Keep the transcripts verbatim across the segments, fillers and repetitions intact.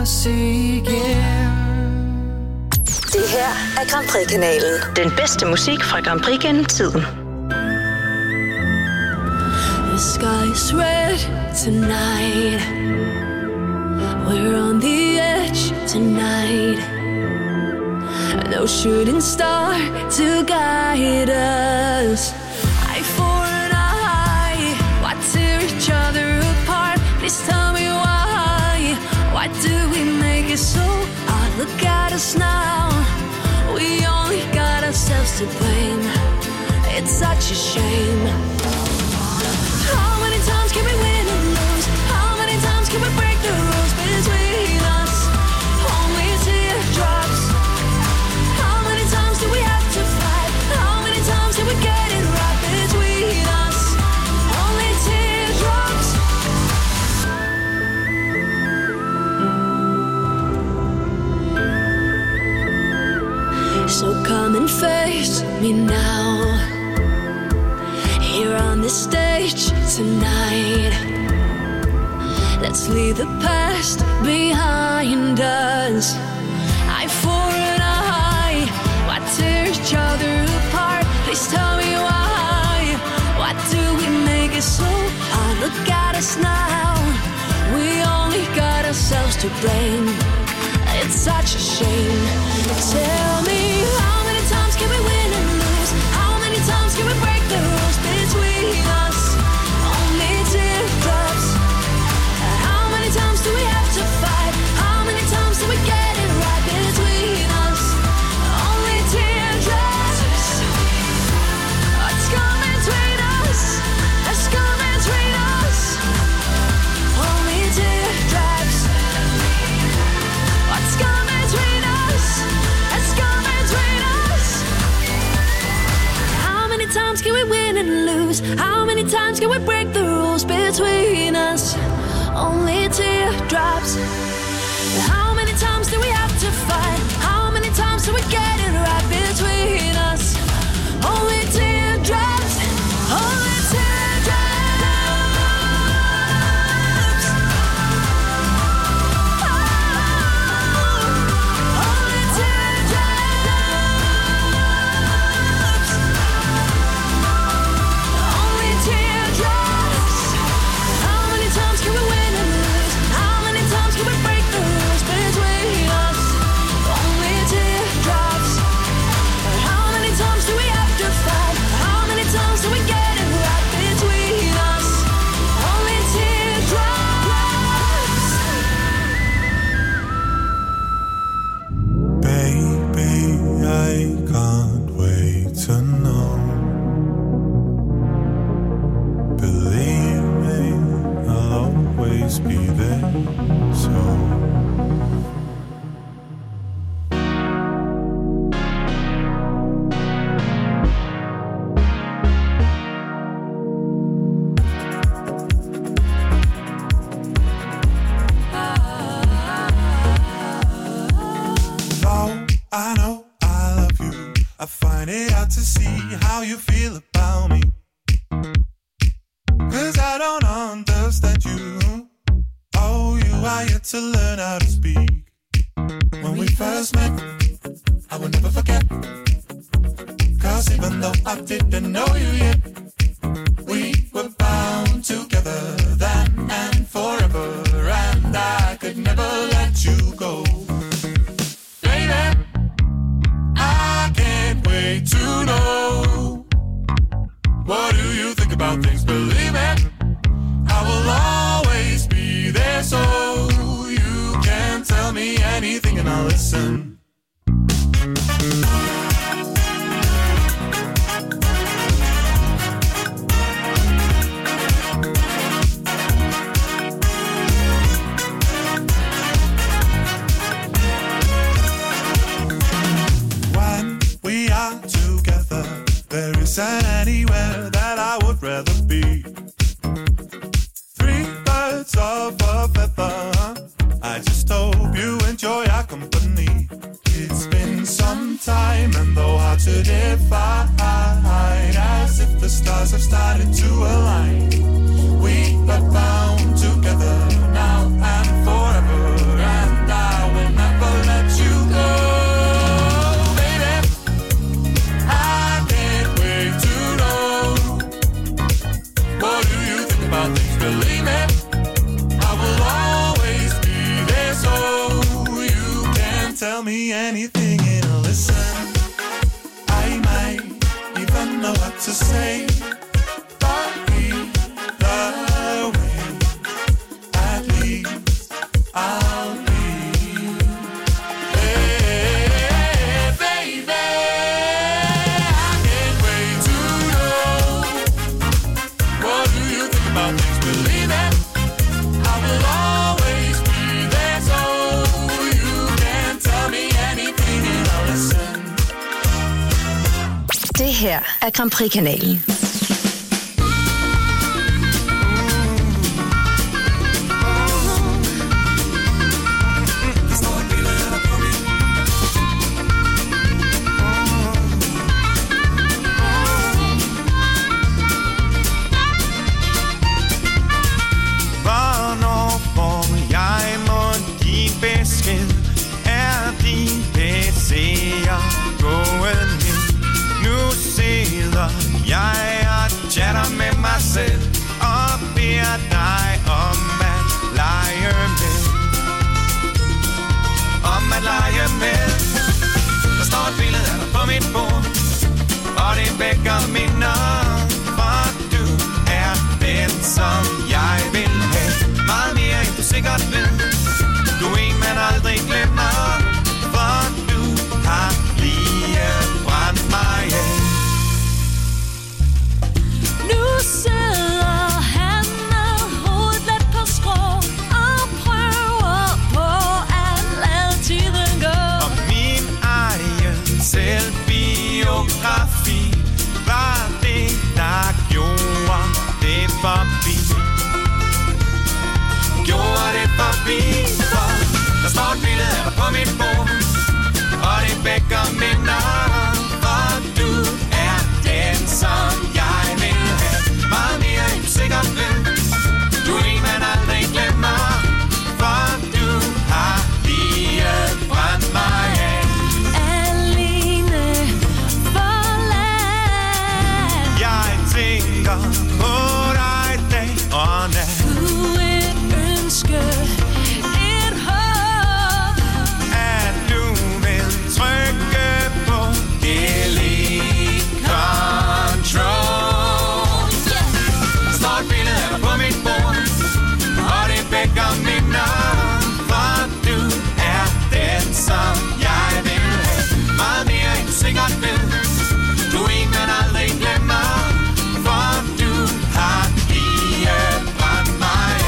os igen. Det her er Grand Prix-kanalen. Den bedste musik fra Grand Prix gennem tiden. The sky's red tonight. We're on the edge tonight. No shooting star to guide us. Eye for an eye. Why tear each other apart? Please tell me why. Why do we make it so hard? Look at us now. We only got ourselves to blame. It's such a shame. How many times can we win and lose? How many times can we break the rules between us? Only teardrops. How many times do we have to fight? How many times do we get it right between us? Only teardrops. So come and face me now. Here on this stage tonight. Let's leave the past behind us. Eye for an eye. Why tear each other apart? Please tell me why. Why do we make it so hard? Look at us now. We only got ourselves to blame. It's such a shame. Tell me, how many times can we win and lose? How many times can we break the rules between us? Only teardrops. How many times do we have to fight? How many times do we get it right between us? Only teardrops. What's coming between us? What's coming between us? Only teardrops. What's coming between us? What's coming between us? How many times can we win and lose? How many times can we break the rules between us? Only teardrops. How many times do we have to fight? How many times do we get it right between us? Only teardrops. Only teardrops. Oh, only teardrops. Only teardrops. How many times can we win and lose? How many times can we break the rules between us? Only teardrops. How many times do we have to fight? How many times do we get it right between us? Only teardrops. Baby, I can't wait to know. Believe me, I'll always be there. So though I know I love you, I find it hard to see how you feel about me. Cause I don't understand you. Oh, you are yet to learn how to speak. When we first met, I will never forget. Cause even though I didn't know you yet, we were bound together then and forever. And I could never let you go. Baby, I can't wait to know. What do you think about things? Believe me, I will always be there, so you can tell me anything and I'll listen. When we are together, there isn't anywhere that I would rather be. Three birds of a feather. I just hope you enjoy our company. It's been some time and though hard to define, as if the stars have started to align. We are bound together now and forever, and I her er Grand Prix-kanalen. Er din P C'er gået ned? Nu sidder jeg og chatter med mig selv og beder dig om at lege med. Om at lege med. Der står et billede af dig på mit bord, og det vækker minder, for du er den, som jeg vil have. Meget mere end du sikkert ved. Du er en, man aldrig glemmer, for du har lige brændt mig af. Nu sidder han med hovedet let på skrå og prøver på at lade tiden gå. Og min egen selvbiografi var det, der gjorde det forbi. Gjorde det forbi. Der står et billede af dig på mit bord, og det vækker minder, for du er den, som jeg vil have. Meget mere end du sikkert ved. Du er en, man aldrig glemmer, for du har lige brændt mig af. Alene forladt. Jeg tænker på dig dag og nat. Du et ønske, et håb, at du vil trykke på delete control. yeah. Der står et billede af dig på mit bord, og det vækker minder, for du er den, som jeg vil have. Meget mere end du sikkert ved. Du er en, man aldrig glemmer, for du har lige brændt mig af.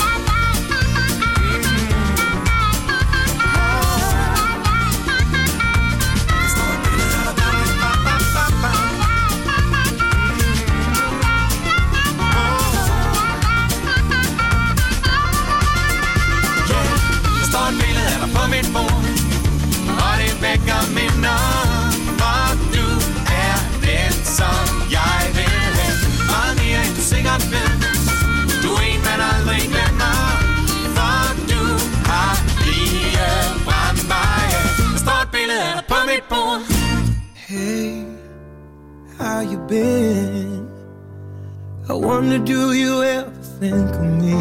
Der står et billede af dig på mit bord, og det vækker minder, for du er den, som jeg vil have. Meget mere end du sikkert ved. Du er en, man aldrig glemmer, for du har lige brændt mig af. Der står et billede af dig på mit bord. Hey, how you been? I wonder, do you ever think of me?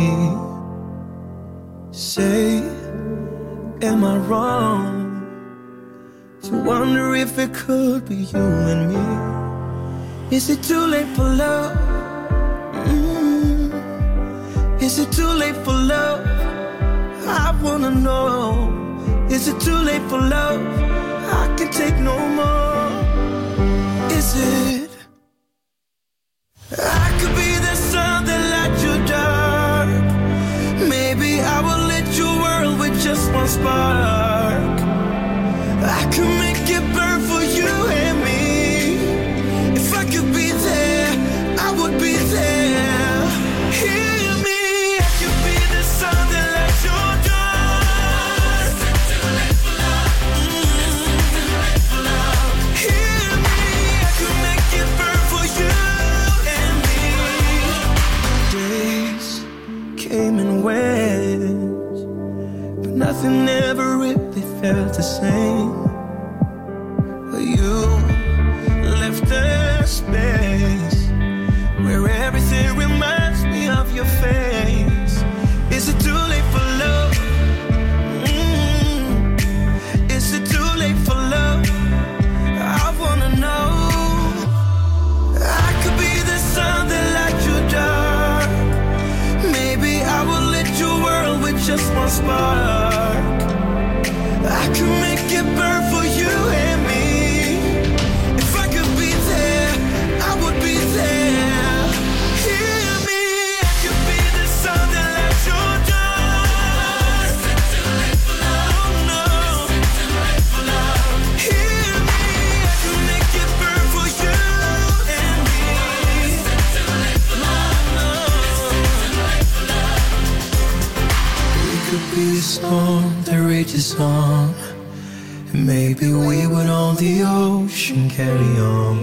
Say, am I wrong to wonder if it could be you and me? Is it too late for love? Mm. Is it too late for love? I wanna know. Is it too late for love? I can take no more. Is it? I could be the sun that lights your dark. Maybe I will lit your world with just one spark. I could make it burn for you and me. If I could be there, I would be there. Hear me, I could be the sun that lights your dark. Too late for love. Too late for love. Hear me, I could make it burn for you and me. Days came and went, but nothing ever really felt the same. You left a space where everything reminds me of your face. Is it too late for love? Mm. Is it too late for love? I wanna know. I could be the sun that lights your dark. Maybe I will lit your world with just one spark. I could make it burn for you and me. If I could be there, I would be there. Hear me, I could be the sun that lights your dark. Too late for love. Oh no. Too late for love. Hear me, I could make it burn for you. water rages on, and maybe we would on the ocean carry on.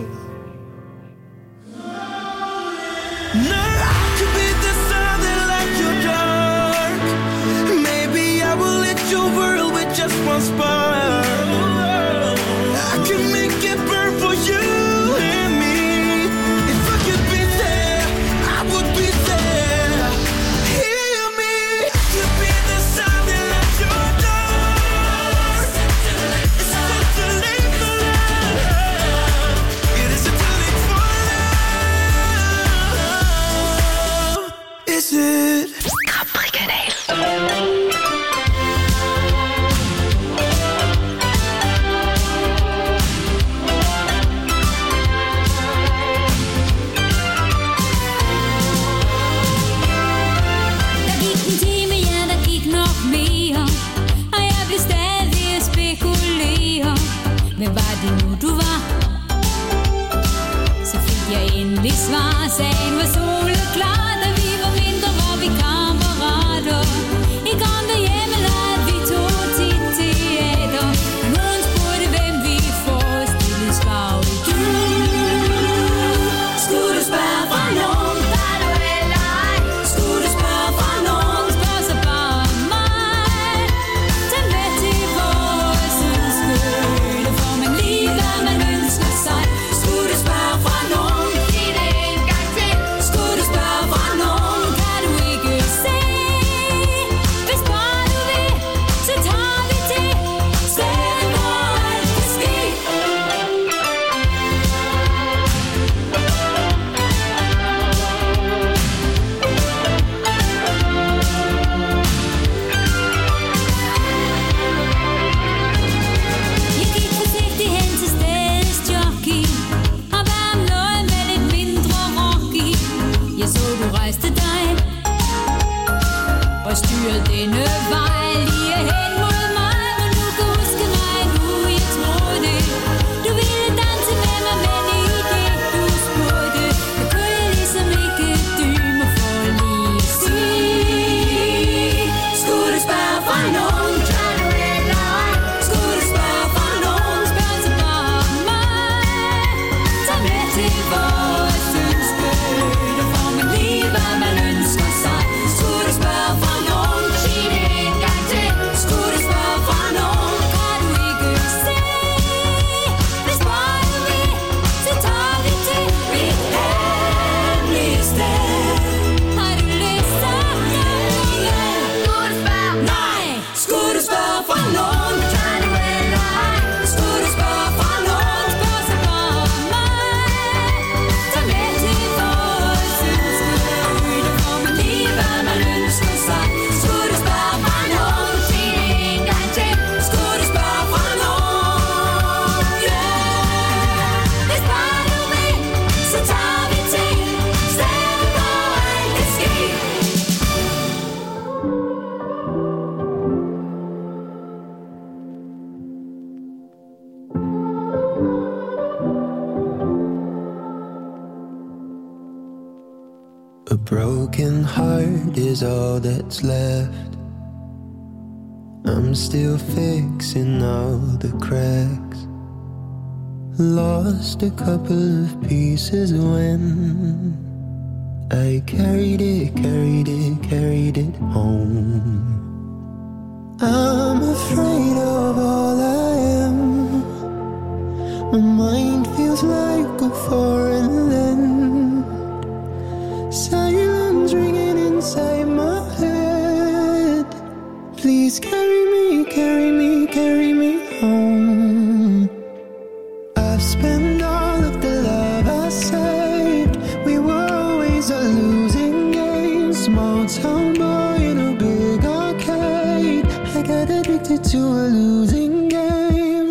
No, I could be the sun that lights your dark. Maybe I will lit your world with just one spark. I can make it burn for you and me. If I could be there, I would be there. Hear me. I could be the sun that lights your dark. It's not too late for love. It isn't too late for love. Is it? Grand Prix-kanal. Hvem var det nu, du var? Så fik jeg endelig svar. Sagen var soleklar, da vi var mindre, hvor vi kammerater. I gamle hjemme lavede vi to tit teater. Og nogen spurgte, hvem vi forestillede, svarede du. Skulle du spørge fra nogen, der du eller ej? Skulle du spørge fra nogen, spørg så bare mig. Tag med til vores ønske, får man lige hvad man ønsker sig. Skulle du spørge fra nogen, sig det en gang til. Skulle du spørge fra nogen, kan du ikke se. Hvis bare du vil, så tager vi til stedet, hvor alt kan ske. Jeg gik forsigtigt hen til stedets jockey og bad om noget med lidt mindre rock i. Jeg så du rejste dig og styrede denne vej lige hen mod mig. Men du kan huske mig nu, jeg tror det. Du ville danse med mig, men i det du spurgte, der kunne jeg ligesom ikke dybe mig for lige at sige. Skulle du spørge fra nogen, kan du eller ej? Skulle du spørge fra nogen, spørg så bare mig. Tag med til vores ønske, der får man lige hvad man ønsker sig. Skulle du spørge fra nogen, sig det en gang til. Skulle du spørge fra nogen, kan du ikke se. Hvis bare du vil, så tager vi til mit hemmelige sted. Har du lyst, så kan du ikke. Skulle du spørge? Nej. Skulle du spørge fra nogen, kan du eller ej? Skulle du spørge fra nogen, spørg så bare mig. Tag med til vores ønske, der får man lige hvad man ønsker sig. Skulle du spørge fra nogen, sig det en gang til. Skulle du spørge fra nogen, yeah. Hvis bare du vil, så tager vi til stedet, hvor alt kan ske. A broken heart is all that's left. I'm still fixing all the cracks. Lost a couple of pieces when I carried it, carried it, carried it home. I'm afraid of all I am. My mind feels like a foreign land. Silence ringing inside my head. Please carry me, carry me, carry me home. I've spent all of the love I saved. We were always a losing game. Small town boy in a big arcade. I got addicted to a losing game.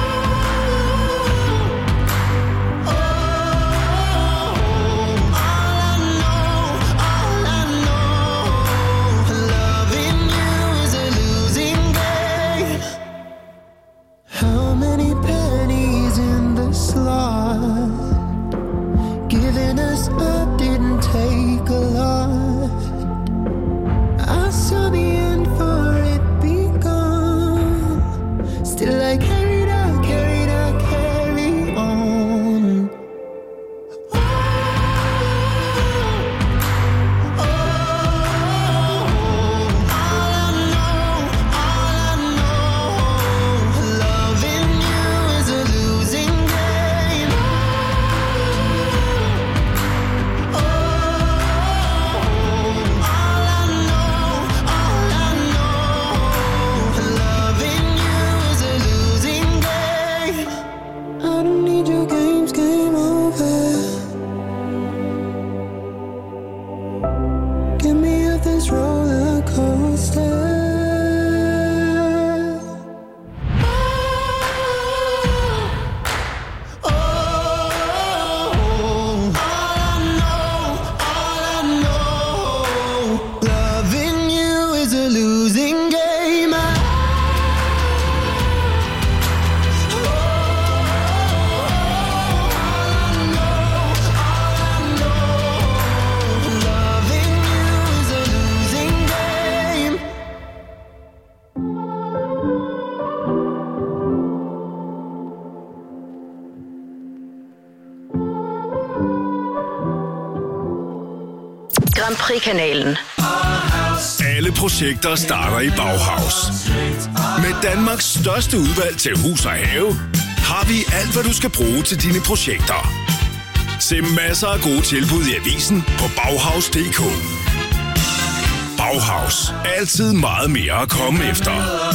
How many pennies in the slot? Giving us up didn't take a lot. I saw the end for it begun. Prix-kanalen. Alle projekter starter i Bauhaus. Med Danmarks største udvalg til hus og have, har vi alt, hvad du skal bruge til dine projekter. Se masser af gode tilbud i avisen på Bauhaus punktum d k. Bauhaus. Altid meget mere at komme efter.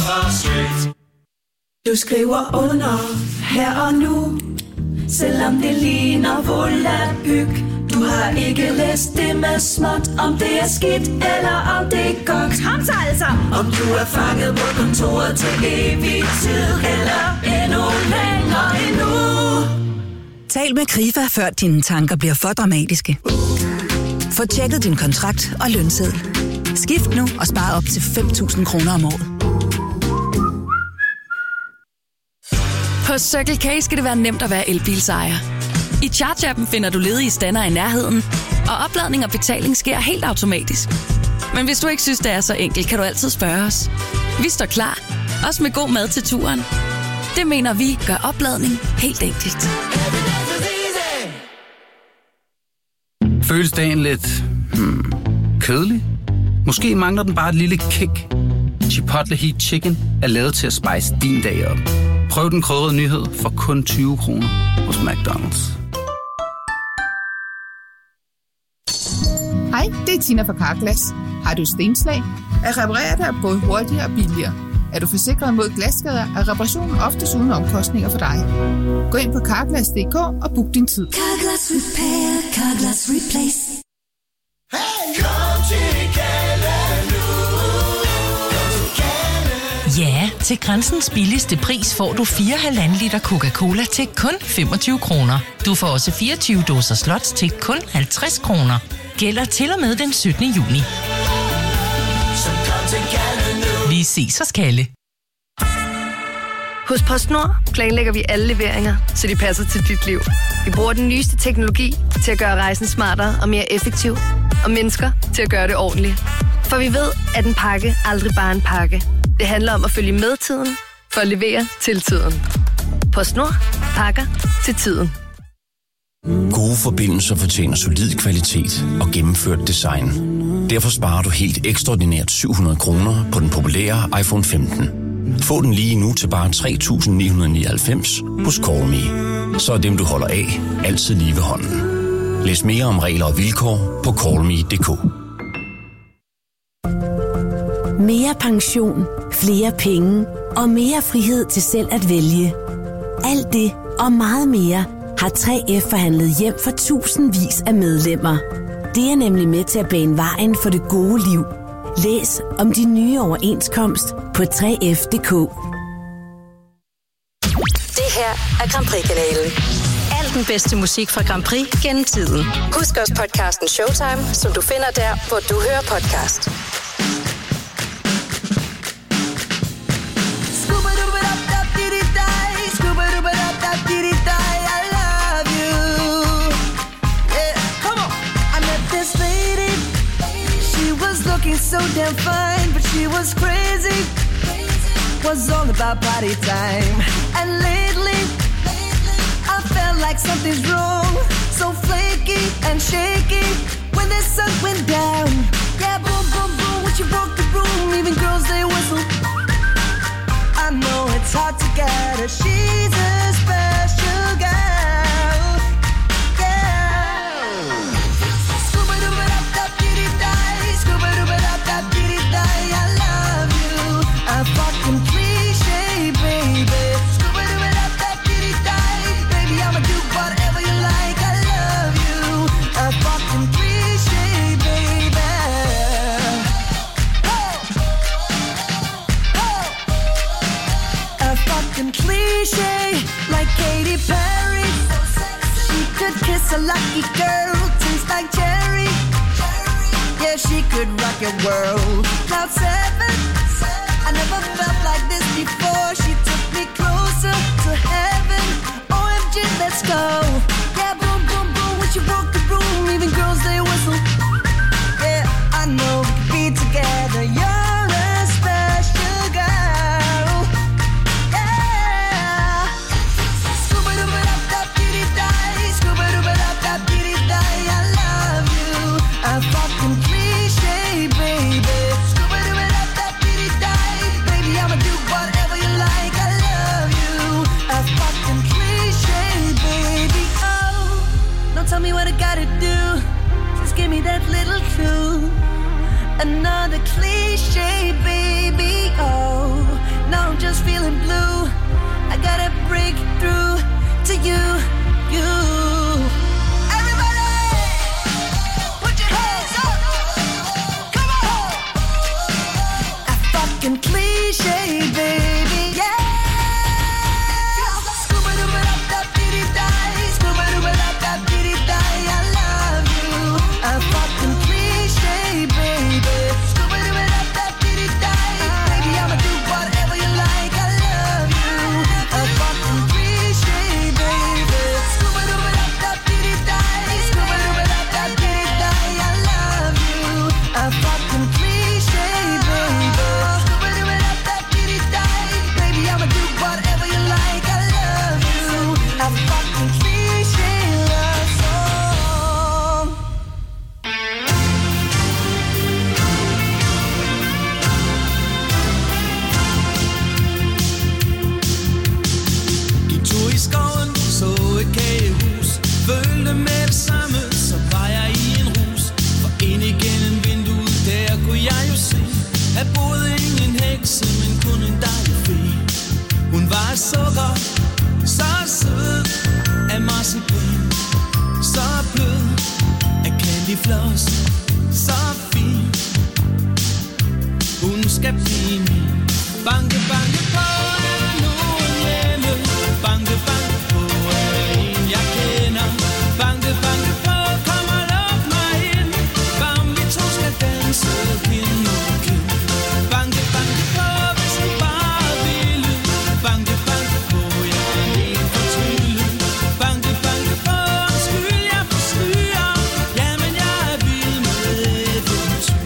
Du skriver under her og nu, selvom det ligner volapyk. Du har ikke læst det med småt, om det er skidt eller om det er godt. Kom så altså! Om du er fanget på kontoret til evig tid, eller endnu længere endnu. Tal med Krifa, før dine tanker bliver for dramatiske. Få tjekket din kontrakt og lønseddel. Skift nu og spar op til fem tusind kroner om året. På Circle K skal det være nemt at være elbilsejer. I Charge-appen finder du ledige stander i nærheden, og opladning og betaling sker helt automatisk. Men hvis du ikke synes, det er så enkelt, kan du altid spørge os. Vi står klar, også med god mad til turen. Det mener vi gør opladning helt enkelt. Føles dagen lidt hmm, kedelig? Måske mangler den bare et lille kick. Chipotle Heat Chicken er lavet til at spice din dag op. Prøv den krydrede nyhed for kun tyve kroner hos McDonald's. Hej, det er Tina fra Carglass. Har du stenslag? At reparere det er både hurtigere og billigere. Er du forsikret mod glasskader, er reparationen oftest uden omkostninger for dig. Gå ind på carglass punktum d k og book din tid. Carglass Repair, Carglass Replace. Hey, kom til Kalle nu. Ja, til Grænsens billigste pris får du fire komma fem liter Coca-Cola til kun femogtyve kroner. Du får også fireogtyve dåser Slots til kun halvtreds kroner. Gælder til og med den syttende juni. Så kom til Kalle nu. Vi ses hos Kalle. Hos PostNord planlægger vi alle leveringer, så de passer til dit liv. Vi bruger den nyeste teknologi til at gøre rejsen smartere og mere effektiv, og mennesker til at gøre det ordentligt. For vi ved, at en pakke aldrig bare er en pakke. Det handler om at følge med tiden, for at levere til tiden. PostNord. Pakker til tiden. Gode forbindelser fortjener solid kvalitet og gennemført design. Derfor sparer du helt ekstraordinært syv hundrede kroner på den populære iPhone femten. Få den lige nu til bare tre tusind ni hundrede nioghalvfems hos CallMe. Så er dem, du holder af, altid lige ved hånden. Læs mere om regler og vilkår på call me punktum d k. Mere pension, flere penge og mere frihed til selv at vælge. Alt det og meget mere har tre F forhandlet hjem for tusindvis af medlemmer. Det er nemlig med til at bane vejen for det gode liv. Læs om de nye overenskomst på tre F punktum d k. Det her er Grand Prix-kanalen. Al den bedste musik fra Grand Prix gennem tiden. Husk også podcasten Showtime, som du finder der, hvor du hører podcast. So damn fine, but she was crazy. Was all about party time. And lately, I felt like something's wrong. So flaky and shaky when the sun went down. Yeah, boom, boom, boom, when she broke the room, even girls they whistle. I know it's hard to get her. She's a special girl. Yeah. Scuba dooba da da dee die, scuba dooba da da dee die. I love you. A fucking cliche, baby. Scuba dooba da da dee die, baby. I'ma do whatever you like. I love you. A fucking cliche, baby. A fucking cliche, like Katy Perry. She could kiss a lucky girl, taste like cherry. Yeah, she could rock your world. Cloud seven, I never felt like this before. She took me closer to heaven. O M G, let's go. Yeah, boom, boom, boom, when she broke the room, even girls they whistle. Yeah, I know we could be together. You're a special girl. Yeah. Scuba dooba da da dee die, scuba dooba da da dee die. I love you. I fucking please. another cliche, baby. Oh, now I'm just feeling blue. I gotta break through to you, you. Everybody, put your hands up. Come on. A fucking cliche, baby. Yeah. Scuba-dooba-dap-dap-dee-dee-die. Scuba-dooba-dap-dap-dee-dee-die. I love you. A fucking cliche, baby. Scuba-dooba-dap-dap-dee-dee-die. Baby, I'ma do whatever you like. I love you. A fucking cliche, baby. Scuba-dooba-dap-dap-dee-dee-die. Scuba-dooba-dap-dap-dee-dee-die. I love you. A fucking cliche, baby. Scuba-dooba-dap-dap-dee-dee-die. Baby, I'ma do whatever you like. I love you. A fucking cliche love song. Gik tur i skoven, så et kagehus. Følte med det samme, så var jeg i en rus. For ind igennem vinduet, der kunne jeg jo se, at boede ingen hekse, men kun en dejlig fe. Hun var sukker, så sød af marcipan, så blød af candyfloss, så fin. Hun skal blive min. Banke, banke på, er der nogen hjemme? Banke, banke på, er der en, jeg kender? Banke, banke på, kom og luk mig ind. For om vi to skal danse kind mod kind. Banke, banke på, hvis I bare ville. Banke, banke på, jeg er en for trylle. Banke, banke på, undskyld, jeg forstyrrer. Jamen, jeg er vild med eventyr.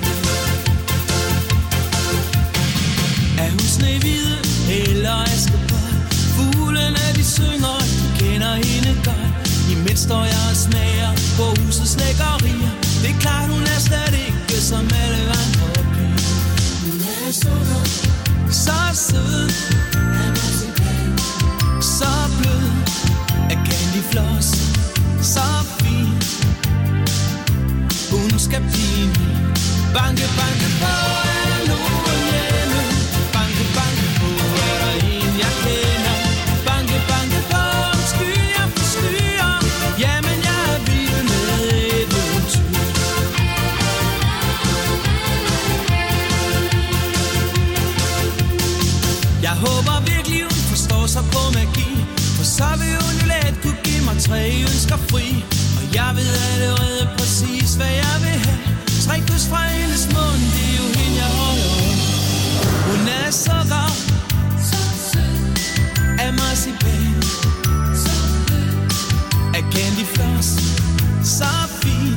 Er hun snehvide eller Askepot? Fuglene de synger, de kender hende godt. Imens står jeg og smager på husets lækkerier. Det er klart, hun er slet ikke som alle andre piger. Hun er sukker, så sød af marcipan, så blød af candyfloss, så fin. Hun skal blive min. Banke, banke på, er der nogen hjemme? Banke, banke på, er der en, jeg kender? Banke, banke på, undskyld, jeg forstyrrer. Jamen, jeg er vild med eventyr. Jeg håber virkelig, hun forstår sig på magi, for så vil hun jo let kunne give mig tre ønsker fri. Og jeg ved allerede præcis, hvad jeg vil have. Tre kys fra hendes mund, det er jo hende, jeg holder af. Hun er sukker, så sød af marcipan, så blød af candyfloss, så fin.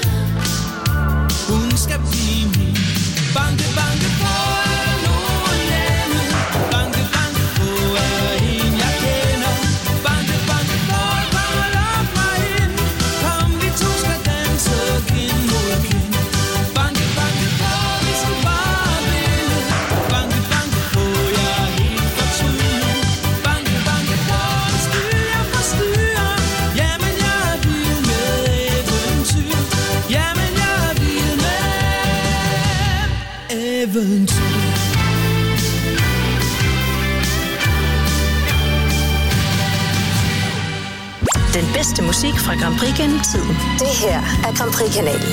Hun skal blive min. Banke, banke på, er der nogen hjemme? Banke, banke på, er der en, jeg kender? Banke, banke på, kom og luk mig ind. Kom, vi to skal danse kind mod kind. Banke, banke på, hvis du bare vil. Banke, banke på, jeg er helt for trylle. Banke, banke på, undskyld, jeg forstyrrer. Jamen, jeg er vild med eventyr. Jamen, jeg er vild med eventyr. Den bedste musik fra Grand Prix gennem tiden. Det her er Grand Prix-kanalen.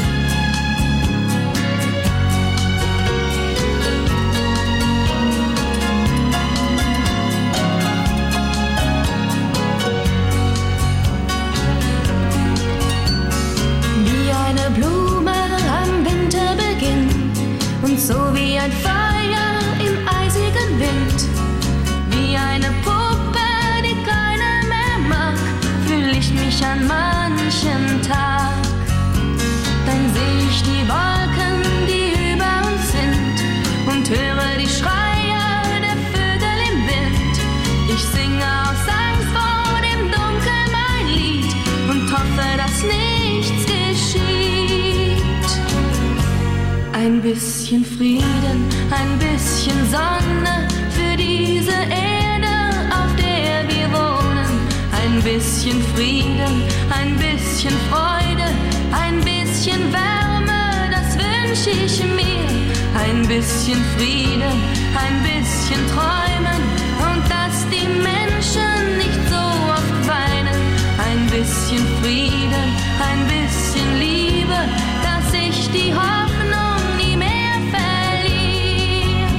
Wie eine Blume am Winterbeginn und so wie ein Feuer im eisigen Wind. Wie eine Puppe, die keiner mehr mag, fühl ich mich an manchen Tag. Dann seh ich die Wolken, die über uns sind und höre die Schreie der Vögel im Wind. Ich singe aus Angst vor dem Dunkel mein Lied und hoffe, dass nichts geschieht. Ein bisschen Frieden, ein bisschen Sonne für diese Erde, auf der wir wohnen. Ein bisschen Frieden, ein bisschen Freude, ein bisschen Wärme, das wünsche wünsche ich mir ein bisschen Frieden, ein bisschen Träumen und dass die Menschen nicht so oft weinen. Ein bisschen Frieden, ein bisschen Liebe, dass ich die Hoffnung nie mehr verliere.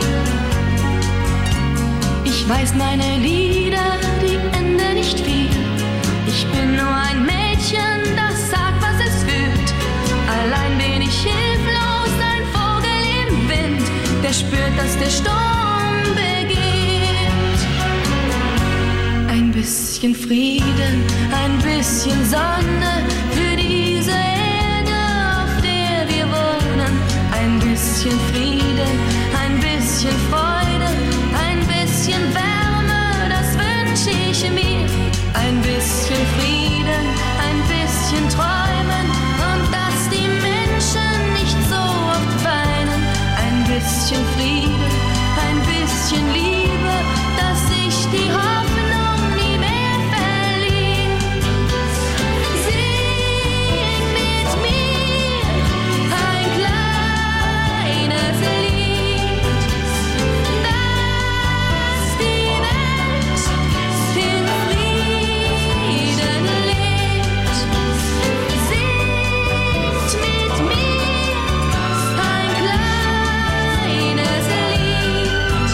Ich weiß, meine Lieder, die enden nicht viel. Ich bin nur ein Mädchen, das sagt, was es fühlt. Allein bin ich hilflos, ein Vogel im Wind, der spürt, dass der Sturm beginnt. Ein bisschen Frieden, ein bisschen Sonne für diese Erde, auf der wir wohnen. Ein bisschen Frieden, ein bisschen Freude, ein bisschen Wärme, das wünsche ich mir. Ein bisschen Frieden, ein bisschen Träumen und dass die Menschen nicht so oft weinen. Ein bisschen Frieden, ein bisschen Liebe, dass ich die Hoffnung nie mehr verliere. Sing mit mir ein kleines Lied, dass die Welt in Frieden lebt. Singt mit mir ein kleines Lied,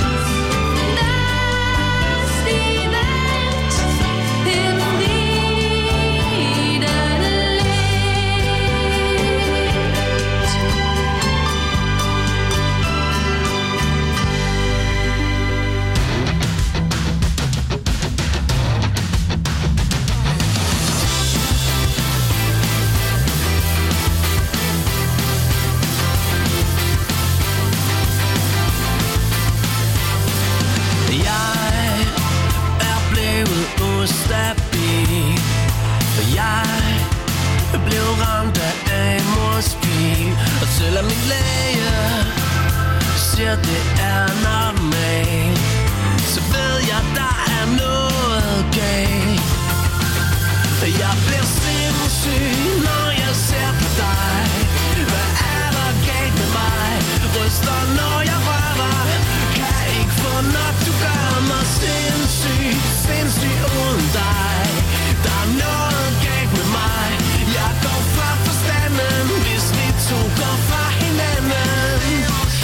dass die Welt in Frieden lebt. Jeg er blevet ustabil, for jeg blev ramt af Amors pil. Og selvom min læge siger, det er normalt, så ved jeg, der er noget galt. Jeg bliver sindssyg, når jeg ser på dig. Hvad er der galt med mig? Ryster, når jeg rører. Kan ikke få nok, du gør mig sindssyg, sindssyg uden dig. Der er noget galt med mig. Jeg går fra forstanden, hvis vi to går fra hinanden.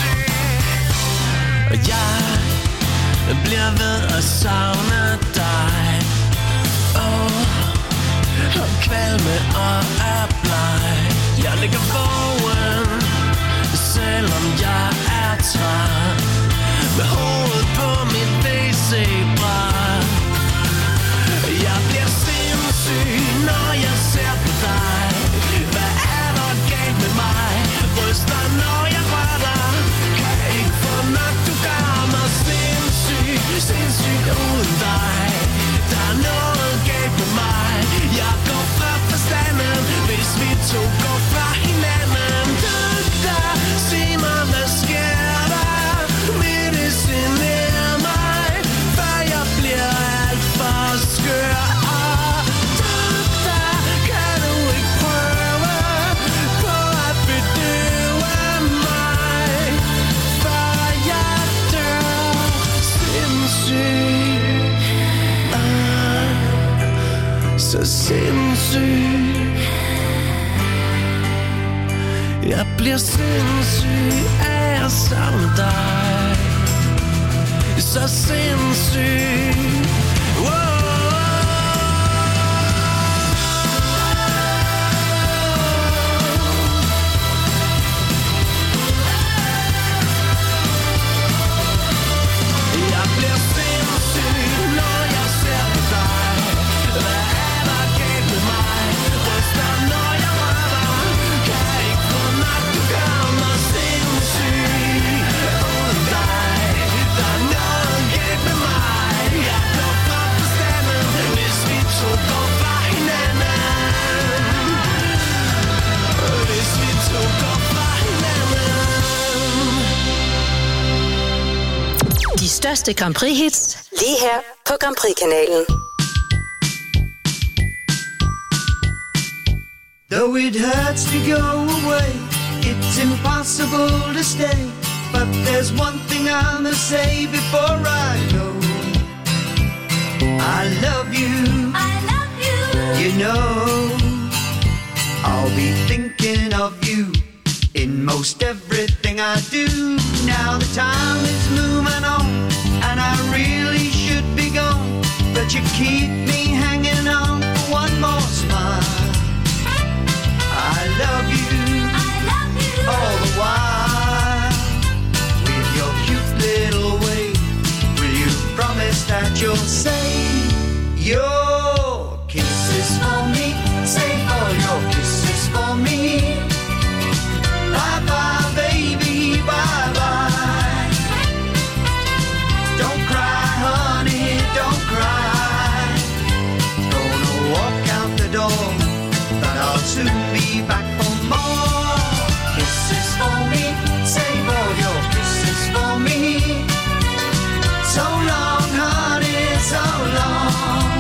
Og jeg bliver ved at savne dig. Åh, og kvalme og er bleg. Jeg ligger vågen, selvom jeg er træt. Med hovedet på mit W C-bræt. Jeg bliver sindssyg, når jeg ser på dig. Hvad er der galt med mig? Ryster, når jeg rører. Kan ikke få nok, du gør mig sindssyg, sindssyg uden dig. Der er noget galt med mig. Jeg går fra forstanden, hvis vi to går fra hinanden. Da, da, sig mig, hvad sker der? Medicinér mig, før jeg bliver alt for skør. Og da, da, kan du ikke prøve på at bedøve mig, før jeg dør sindssyg. Ah, så sindssyg. Jeg bliver sindssyg af at savne dig. Så sindssyg. Wow. Jeg bliver sindssyg, når jeg ser på dig. Hvad er der galt med mig? Ryster, når jeg rører. Kan ikke få nok, du gør mig sindssyg uden dig. Der er noget galt med mig. Jeg går fra forstanden, hvis vi to går fra hinanden. Hvis vi to går fra hinanden. De største Grand Prix-hits, lige her på Grand Prix-kanalen. Though it hurts to go away, It's impossible to stay, but there's one thing I must say before I go. I love you, I love you. You know, I'll be thinking of you in most everything I do. Now the time is moving on, and I really should be gone, but you keep me hanging on for one more smile. I love you, I love you. All the while, with your cute little way, will you promise that you'll say your kisses for me, save all your kisses for me. Bye bye baby, bye bye. Don't cry honey, don't cry. Gonna walk out the door, but I'll soon be back for more. Kisses for me, save all your kisses for me. So long honey, so long.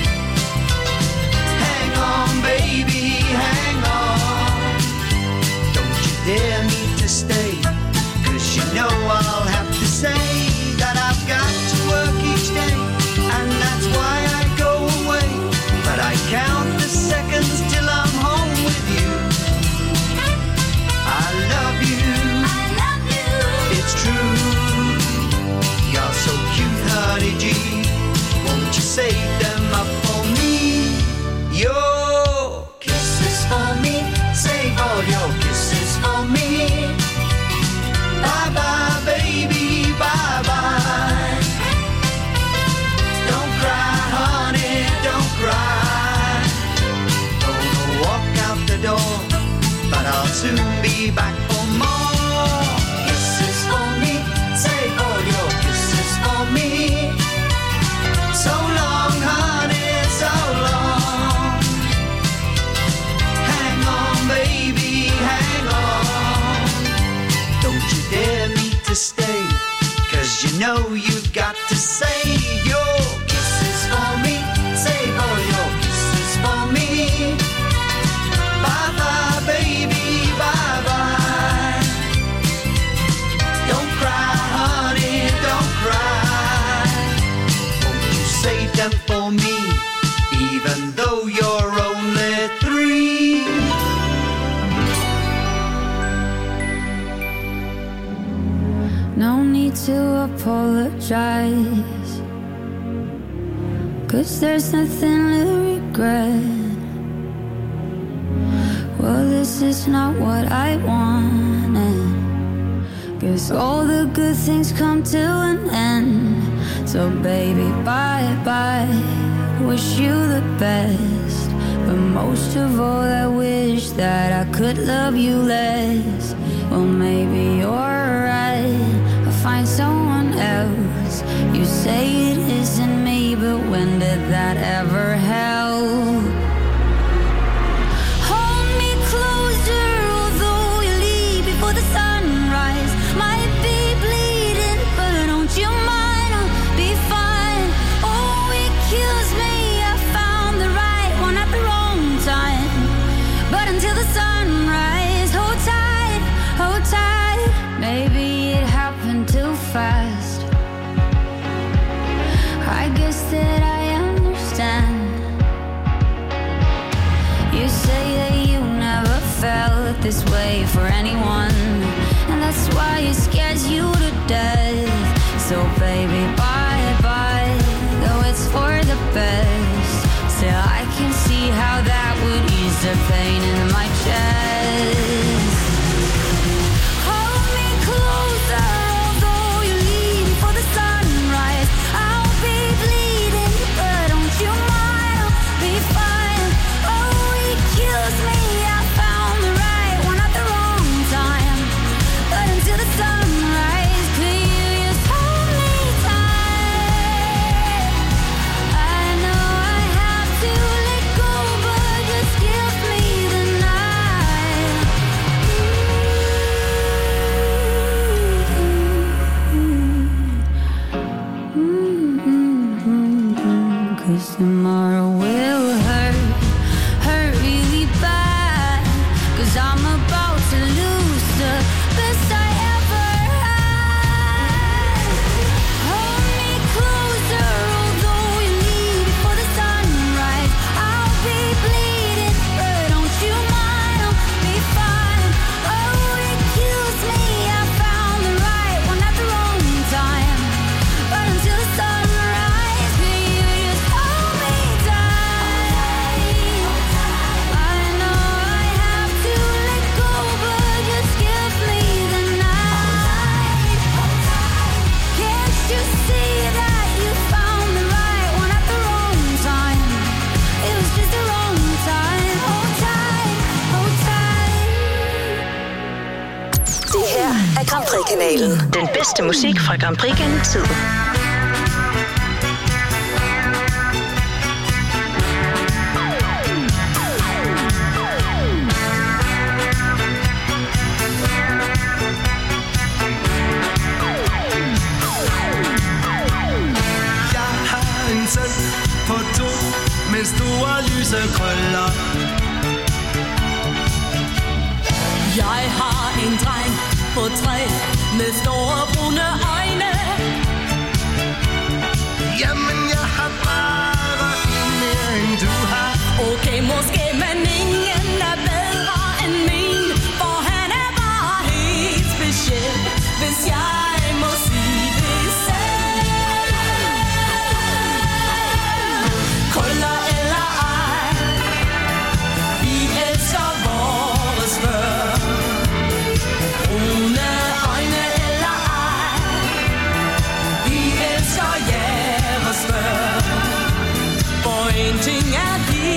Hang on baby, hang on. Don't you dare me to stay, 'cause you know I'll have to say that I've got to work each day, and that's why I go away. But I count the seconds till I'm home with you. I love you, I love you. it's true. You're so cute honey G, won't you save them up for me? Your kisses for me, save all your kisses for me. Bye bye baby, bye bye. Don't cry honey, don't cry. Gonna walk out the door, but I'll soon be back for more. Kisses for me, save all your kisses for me. So long honey, so long. Hang on baby, hang on. Don't you dare me to stay, 'cause you know you've got to save your kisses for me, save all your kisses for me. Bye bye baby, bye bye. Don't cry honey, don't cry. Won't you save them for me, even though you're only three? No need to apologize, 'cause there's nothing to regret. Well, this is not what I wanted. Guess all the good things come to an end. So baby, bye bye, wish you the best. But most of all, I wish that I could love you less. Well, maybe you're right, I'll find someone else. You say it isn't me, but when did that ever help? Hold me closer, although you leave before the sunrise. Might be bleeding, but don't you mind, I'll be fine. Oh, it kills me, I found the right one at the wrong time. But until the sunrise, hold tight, hold tight. Maybe it happened too fast. I guess that I understand. You say that you never felt this way for anyone, and that's why it scares you to death. So baby, bye bye, though it's for the best. Still I can see how that would ease the pain in my chest. Hold me closer, although you leave before the sunrise. I'll be bleeding, but don't you mind, I'll be fine. Oh, it kills me, I found the right one at the wrong time. But until the sunrise, could you just hold me tight? I know I have to let go, but just give me the night. Mm-hmm. 'Cause tomorrow will hurt, hurt really bad. 'Cause I'm about to lose Prix-kanalen. Den bedste musik fra Grand Prix gennem tiden. På to med store lyse krøller. Jeg har en dreng på tre med store brune øjne. Jamen jeg har bare en mere end du har. Okay, måske, men ingen er bedre end min, for han er bare helt speciel, hvis jeg må sige det selv. Krøller eller ej, vi elsker vores børn. Brune øjne eller ej, vi elsker jeres børn. For en ting er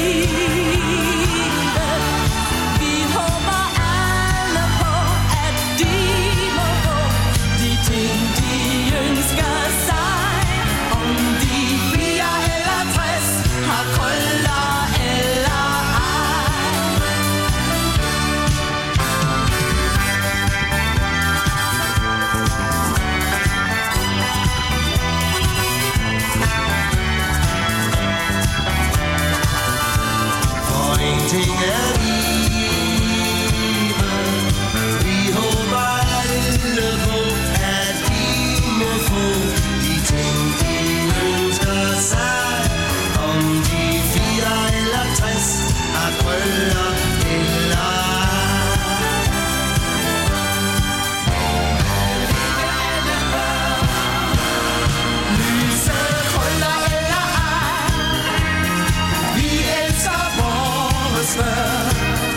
livet, vi håber alle på, at de må få de ting, de ønsker sig. Om de fire eller tres har krøller eller ej. For en ting er livet, vi håber alle på, at de må få de ting, de ønsker sig. Om de fire eller tres har krøller eller ej. Lyse krøller eller ej, vi elsker vores børn.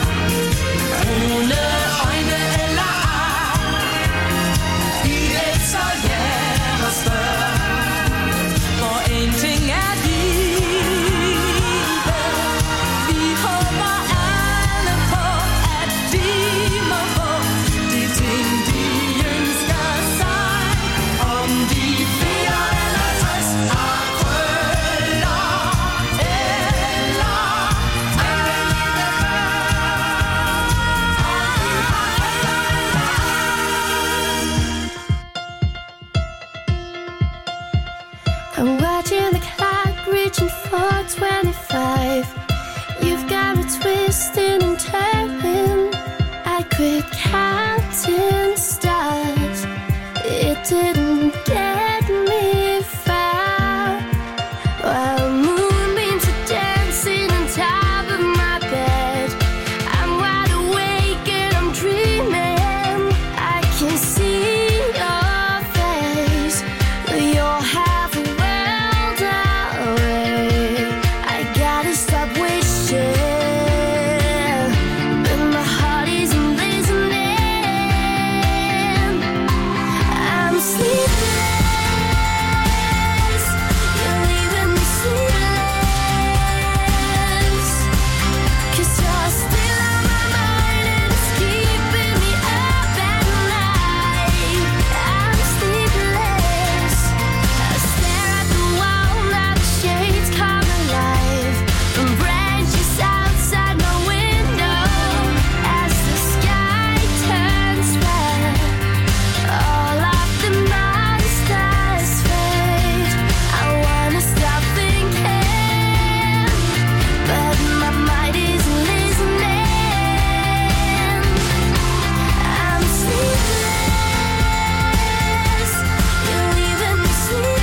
Brune øjne eller ej, vi elsker jeres børn. For en ting er livet, vi håber alle på, at de må få de ting, de ønsker sig. Om de fire eller tres har krøller eller I'm watching the clock reaching for twenty-five. You've got me twisting and turning. I quit counting stars. It didn't get me far. While moonbeams are dancing on top of my bed, I'm wide awake and I'm dreaming. I can see your face, but you're half a world away. I gotta stop wishing, but my heart isn't listening. I'm sleepless, you're leaving me sleepless, 'cause you're still on my mind and it's keeping me up at night. I'm sleepless, I stare at the wall, now the shades come alive from branches outside my window as the sky turns red. All of the monsters fade. I wanna stop thinking, but my mind isn't listening. I'm sleepless, you're leaving me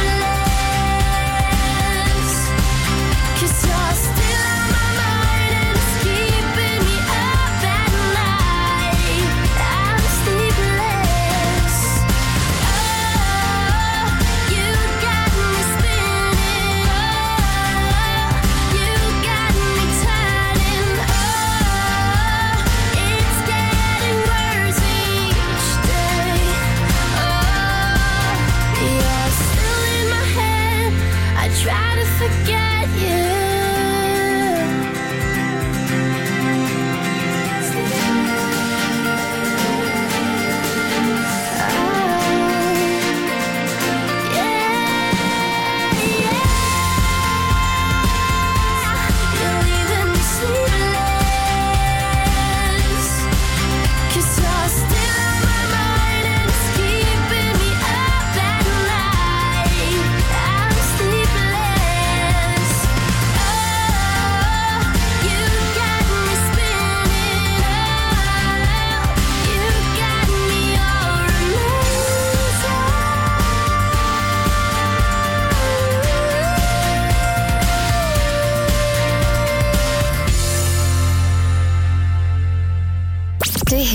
sleepless, 'cause you're still on my mind and it's keeping me up at night. I'm sleepless. Oh, you got me spinning. Oh, you got me turning. Oh, it's getting worse each day. Oh, you're still in my head. I try to forget you. Oh.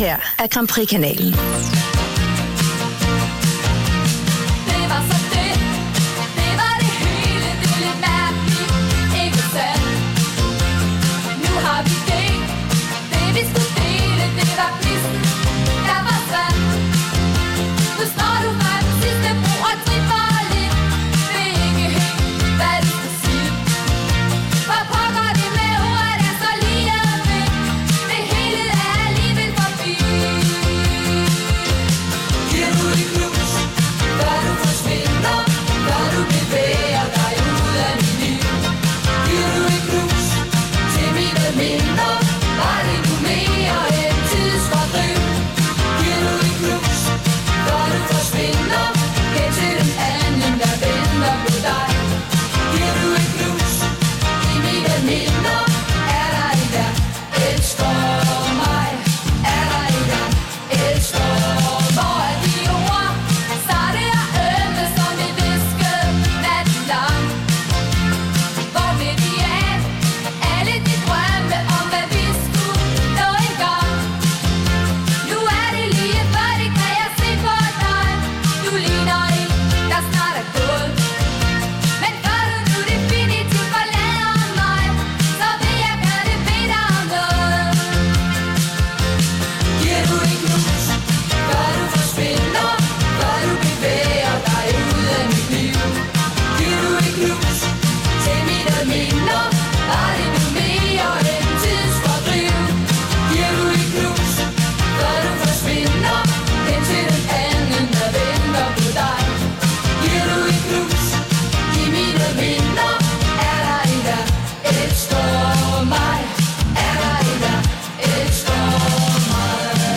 her er Grand Prix-kanalen. Det var så det, det var det hele, det er lidt mærkeligt, ikke sandt? Nu har vi det, det vi skulle dele, det var quizzen, der var sandt. Nu står du fra den sidste bro og tripper lidt, ved ikke helt, hvad du skal sige. For pokker det med ordet er så lige ved, det hele er alligevel forbi. Giver du et knus, før du forsvinder, før du bevæger dig ud af mit liv. Giver du et knus til mine minder, var det nu mere end tidsfordriv. Giver du et knus, før du forsvinder, hen til den anden, der venter på dig. Giver du et knus i mine minder, er der en, der elsker mig. Er der en, der elsker mig. Er de ord, sarte og ømme, som det viske natten lang. Hvor blev de af? Alle de drømme om, hvad vi skulle nå en gang. Nu er det lige før, det kan jeg se på dig. Du ligner en, der snart er gået. Men før du nu definitivt forlader mig, så vil jeg gerne bede dig om noget. Giver du et knus, før du forsvinder, før du bevæger dig ud af mit liv. Giver du et knus til mine minder, var det nu mere end tidsfordriv. Giver du et knus, før du forsvinder, hen til den anden, der venter på dig. Giver du et knus i mine minder, er der en, der elsker mig. Er der en, der elsker mig.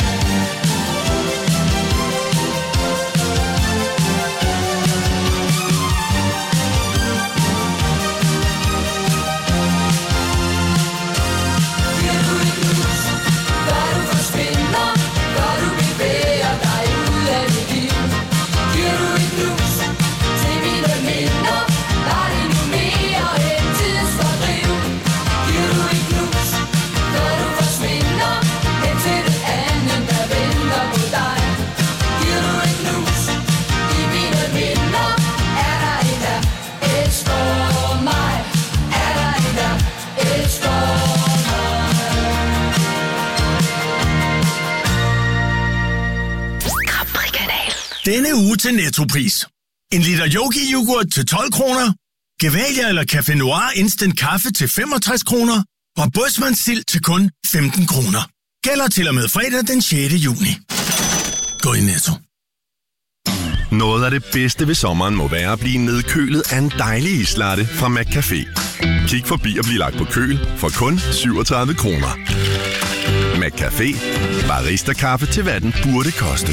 Giver du et knus, før du forsvinder, før du bevæger dig ud af mit liv. Giver du et knus til mine minder, var det nu mere end tidsfordriv. Giver du et knus, før du forsvinder, hen til den anden, der venter på dig. Giver du et knus i mine minder, er der en, der elsker mig. Er der en, der elsker mig. Grand Prix-kanalen. Denne uge til Nettopris. En liter Yogi-yoghurt til tolv kroner. Gevalia eller Café Noir Instant Kaffe til femogtres kroner. Og Bådsmandsild til kun femten kroner. Gælder til og med fredag den sjette juni. Gå i Netto. Noget af det bedste ved sommeren må være at blive nedkølet af en dejlig islatte fra McCafé. Kig forbi og bliv lagt på køl for kun syvogtredive kroner. McCafé. Barista-kaffe til hvad den burde koste.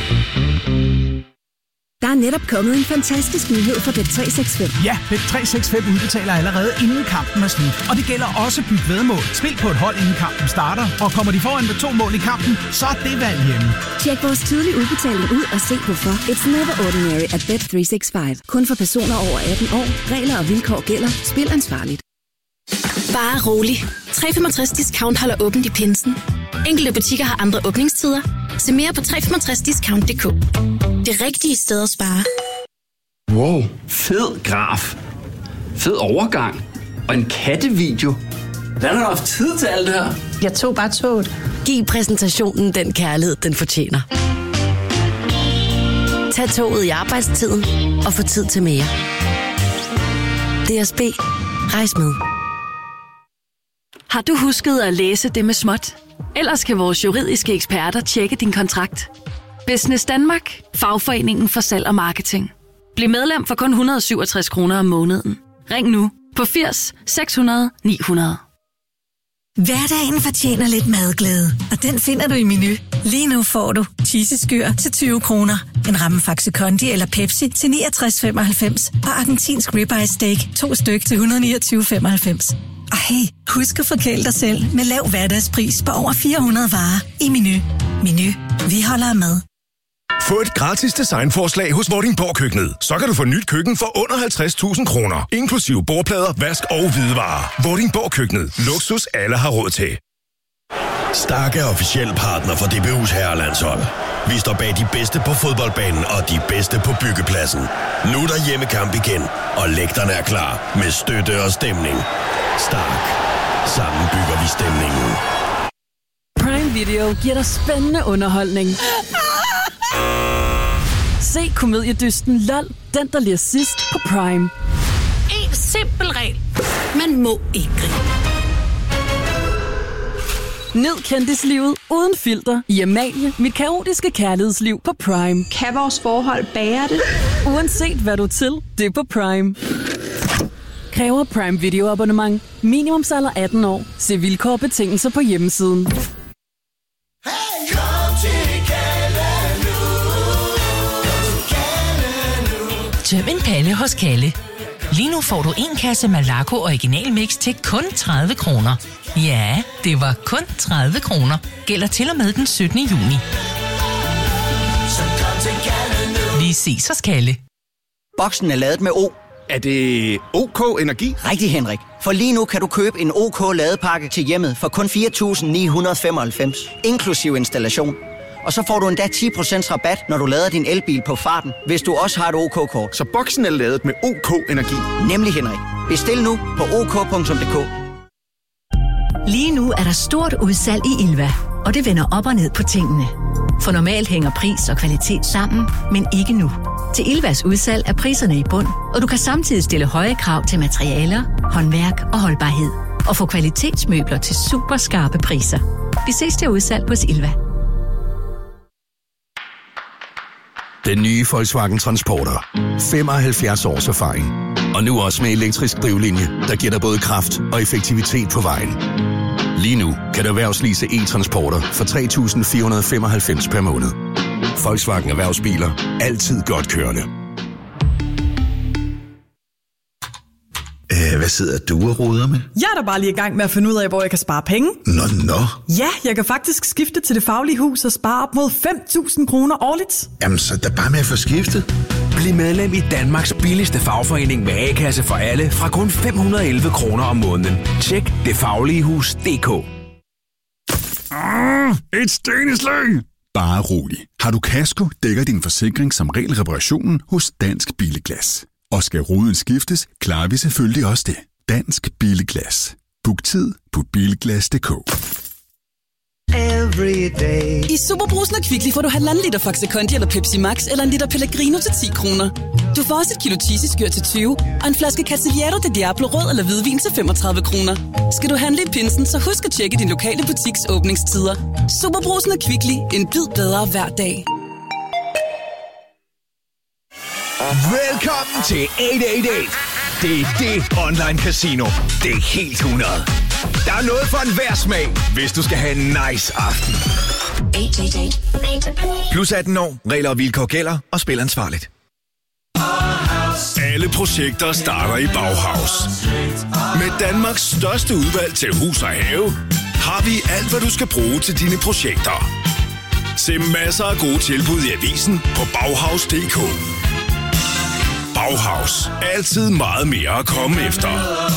Der er netop kommet en fantastisk nyhed fra Bet tre seks fem. Ja, Bet tre seks fem udbetaler allerede inden kampen er slut. Og det gælder også byt væddemål. Spil på et hold inden kampen starter, og kommer de foran med to mål i kampen, så er det valg hjemme. Tjek vores tidlige udbetaling ud og se hvorfor. It's never ordinary at Bet tre seks fem. Kun for personer over atten år. Regler og vilkår gælder. Spil ansvarligt. Bare rolig. tre femogtres discount holder åbent i pinsen. Enkelte butikker har andre åbningstider. Se mere på tre femogtres discount punktum d k. Det rigtige sted at spare. Wow, fed graf. Fed overgang. Og en kattevideo. Hvordan har du haft tid til alt det her? Jeg tog bare toget. Giv præsentationen den kærlighed, den fortjener. Tag toget i arbejdstiden og få tid til mere. D S B. Rejs med. Har du husket at læse det med småt? Ellers kan vores juridiske eksperter tjekke din kontrakt. Business Danmark. Fagforeningen for salg og marketing. Bliv medlem for kun et hundrede og syvogtres kroner om måneden. Ring nu på firs seks hundrede ni hundrede. Hverdagen fortjener lidt madglæde, og den finder du i Menu. Lige nu får du cheeseskyr til tyve kroner, en ramme Faxe Kondi eller Pepsi til niogtres femoghalvfems og argentinsk ribeye steak to styk til et hundrede og niogtyve femoghalvfems. Og hey, husk at forkæle dig selv med lav hverdagspris på over fire hundrede varer i Menu. Menu. Vi holder med. Få et gratis designforslag hos Vordingborg Køkkenet. Så kan du få nyt køkken for under halvtreds tusind kroner. Inklusive bordplader, vask og hvidevarer. Vordingborg Køkkenet. Luksus alle har råd til. Stark er officiel partner for D B U's herrelandshold. Vi står bag de bedste på fodboldbanen og de bedste på byggepladsen. Nu er der hjemmekamp igen, og lægterne er klar med støtte og stemning. Stark. Sammen bygger vi stemningen. Prime Video giver dig spændende underholdning. Se komediedysten L O L, den der ler sidst på Prime. En simpel regel. Man må ikke grine. Nyd kendislivet uden filter i Amalie, mit kaotiske kærlighedsliv på Prime. Kan vores forhold bære det? Uanset hvad du er til, det er på Prime. Kræver Prime Video abonnement. Minimumsalder atten år. Se vilkår og betingelser på hjemmesiden. Tøm en palle hos Kalle. Lige nu får du en kasse Malaco Original Mix til kun tredive kroner. Ja, det var kun tredive kroner. Gælder til og med den syttende juni. Vi ses hos Kalle. Boksen er ladet med O. Er det OK Energi? Rigtig, Henrik. For lige nu kan du købe en OK ladepakke til hjemmet for kun fire tusind ni hundrede femoghalvfems, inklusiv installation. Og så får du endda ti procent rabat, når du lader din elbil på farten, hvis du også har et OK-kort. Så boksen er ladet med OK Energi? Nemlig, Henrik. Bestil nu på ok punktum d k. Lige nu er der stort udsalg i Ilva, og det vender op og ned på tingene. For normalt hænger pris og kvalitet sammen, men ikke nu. Til Ilvas udsalg er priserne i bund, og du kan samtidig stille høje krav til materialer, håndværk og holdbarhed. Og få kvalitetsmøbler til super skarpe priser. Vi ses til udsalg hos Ilva. Den nye Volkswagen Transporter. femoghalvfjerds års erfaring. Og nu også med elektrisk drivlinje, der giver dig både kraft og effektivitet på vejen. Lige nu kan du erhvervslease e-transporter for tre tusind fire hundrede femoghalvfems per måned. Volkswagen Erhvervsbiler. Altid godt kørende. Æh, hvad sidder du og roder med? Jeg er da bare lige i gang med at finde ud af, hvor jeg kan spare penge. Nå, nå. Ja, jeg kan faktisk skifte til Det Faglige Hus og spare op mod fem tusind kroner årligt. Jamen, så er der bare med at få skiftet. Bliv medlem i Danmarks billigste fagforening med A-kasse for alle fra kun fem hundrede og elleve kroner om måneden. Tjek det faglige hus punktum d k. Ah, et steneslag! Bare rolig. Har du kasko, dækker din forsikring som regel reparationen hos Dansk Billeglas. Og skal ruden skiftes, klarer vi selvfølgelig også det. Dansk Billeglas. Book tid på bilglas punktum d k. I Superbrusen og Kvickly får du halvanden liter Faxe Kondi eller Pepsi Max eller en liter Pellegrino til ti kroner. Du får også et kilo cheesy-skyr til tyve og en flaske Cavaliere de Diablo rød eller hvidvin til femogtredive kroner. Skal du handle i pinsen, så husk at tjekke din lokale butiks åbningstider. Superbrusen og Kvickly. En bid bedre hver dag. Velkommen til otte otte otte. Det er det online casino. Det er helt hundrede. Der er noget for enhver smag, hvis du skal have en nice aften. Plus atten år, regler og vilkår gælder, og spil ansvarligt. Alle projekter starter i Bauhaus. Med Danmarks største udvalg til hus og have, har vi alt, hvad du skal bruge til dine projekter. Se masser af gode tilbud i avisen på Bauhaus punktum d k. Bauhaus. Altid meget mere at komme efter.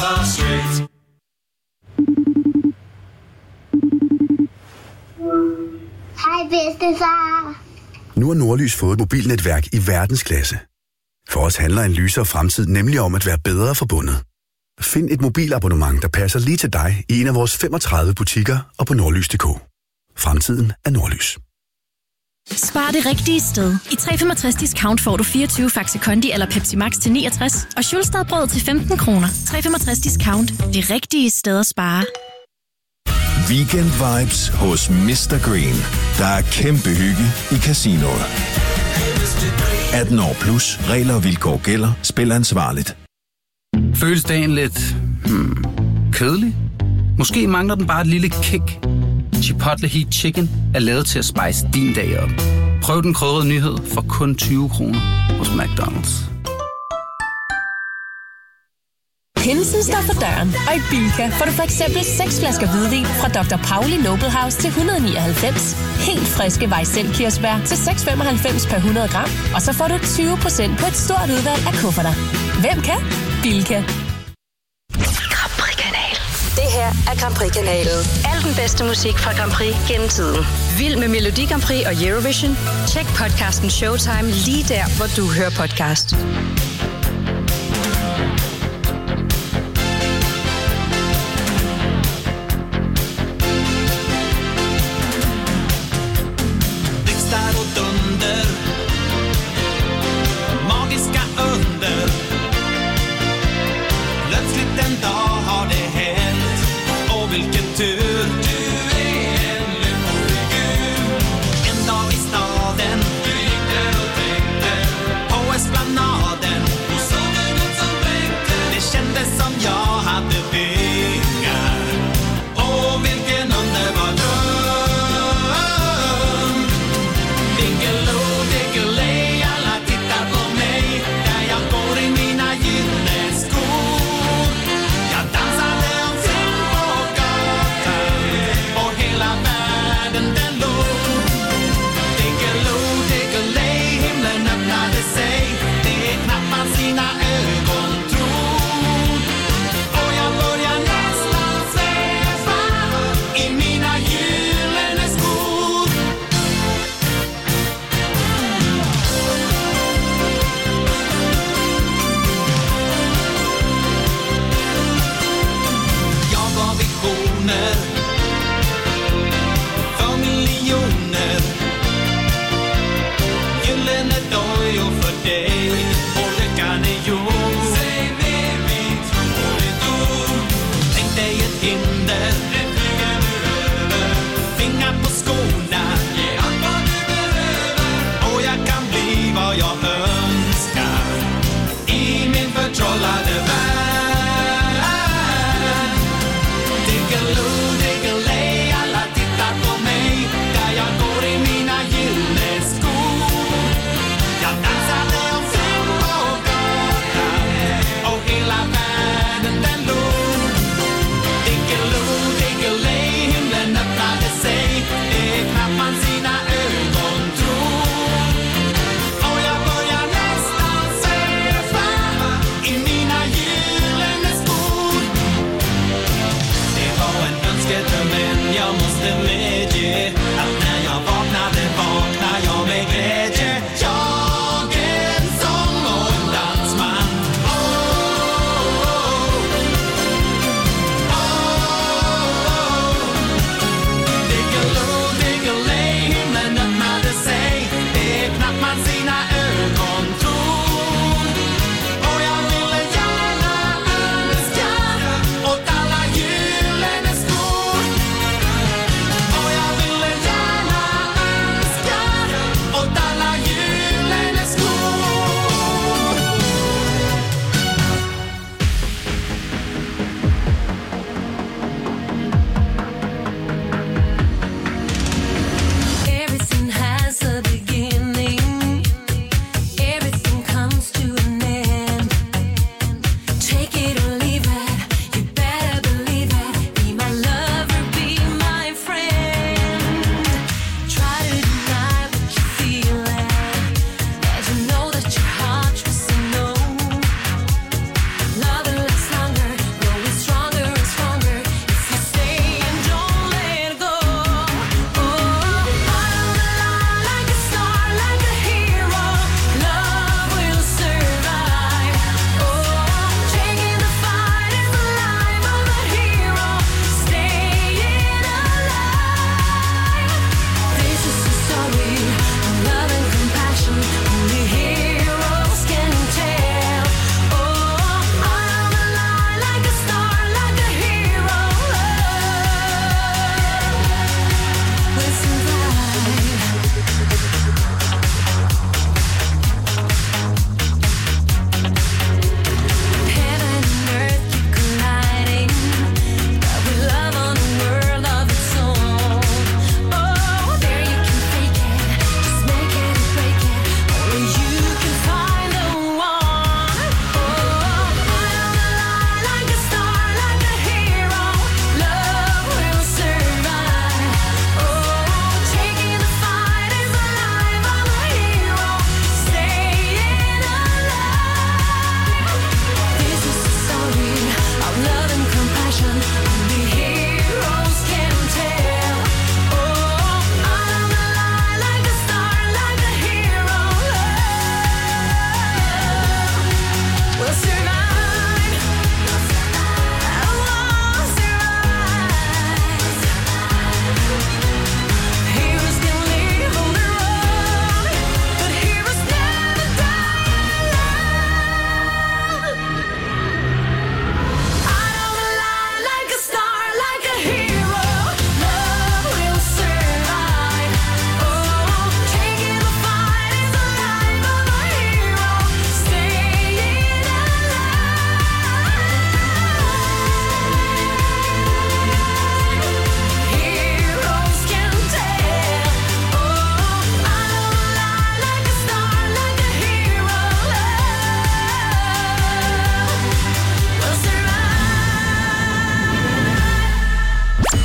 Hej bedstefar. Nu har Nordlys fået et mobilnetværk i verdensklasse. For os handler en lysere fremtid nemlig om at være bedre forbundet. Find et mobilabonnement, der passer lige til dig i en af vores femogtredive butikker og på nordlys punktum d k. Fremtiden er Nordlys. Spar det rigtige sted. I tre komma femogtres discount får du fireogtyve Faxe Kondi eller Pepsi Max til niogtres og Schulstadbrød til femten kroner. tre komma femogtres discount. Det rigtige sted at spare. Weekend vibes hos mister Green. Der er kæmpe hygge i casinoet. atten år plus. Regler og vilkår gælder. Spil ansvarligt. Føles dagen lidt hmm, kedelig? Måske mangler den bare et lille kick. Chipotle Heat Chicken er lavet til at spice din dag op. Prøv den krydrede nyhed for kun tyve kroner hos McDonald's. Pinsen står for døren, og i Bilka får du for eksempel seks flasker hvidvin fra doktor Pauli Noble House til et hundrede og nioghalvfems. Helt friske Weissel-kirsebær til seks komma femoghalvfems per hundrede gram. Og så får du tyve procent på et stort udvalg af kufferter. Hvem kan? Bilka. Det her af Grand Prix-kanalen. Al den bedste musik fra Grand Prix gennem tiden. Vild med Melodi Grand Prix og Eurovision? Tjek podcasten Showtime lige der, hvor du hører podcast.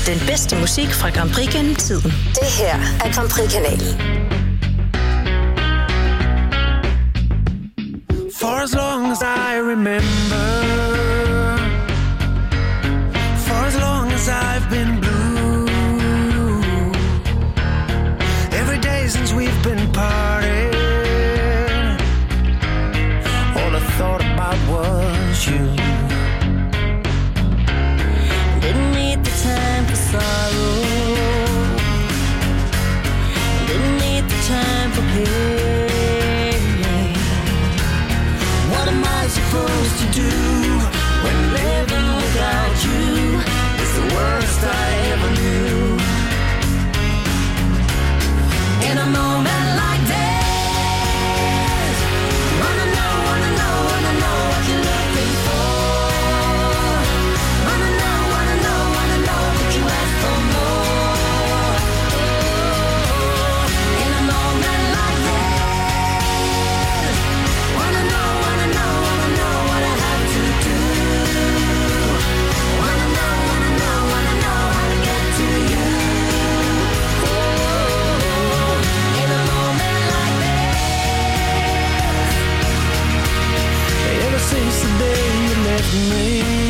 Den bedste musik fra Grand Prix gennem tiden. Det her er Grand Prix-kanalen. For as long as I remember, for as long as I've been blue, every day since we've been parting, all I thought about was you. Didn't need the time for sorrow, didn't need the time for pain. What am I supposed to do when living without you is the worst I ever knew? In a moment like this, wanna know, wanna know, wanna know what you're looking for. Wanna know, wanna know, wanna know what you ask for more. In a moment like this, wanna know, wanna know, wanna know what I have to do. Wanna know, wanna know, wanna know how to get to you. In a moment like this, ever since the day you left me,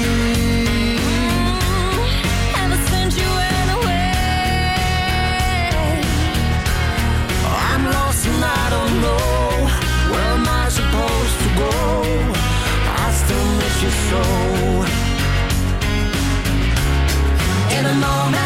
ever since you went away, I'm lost and I don't know where am I supposed to go. I still miss you so. In a moment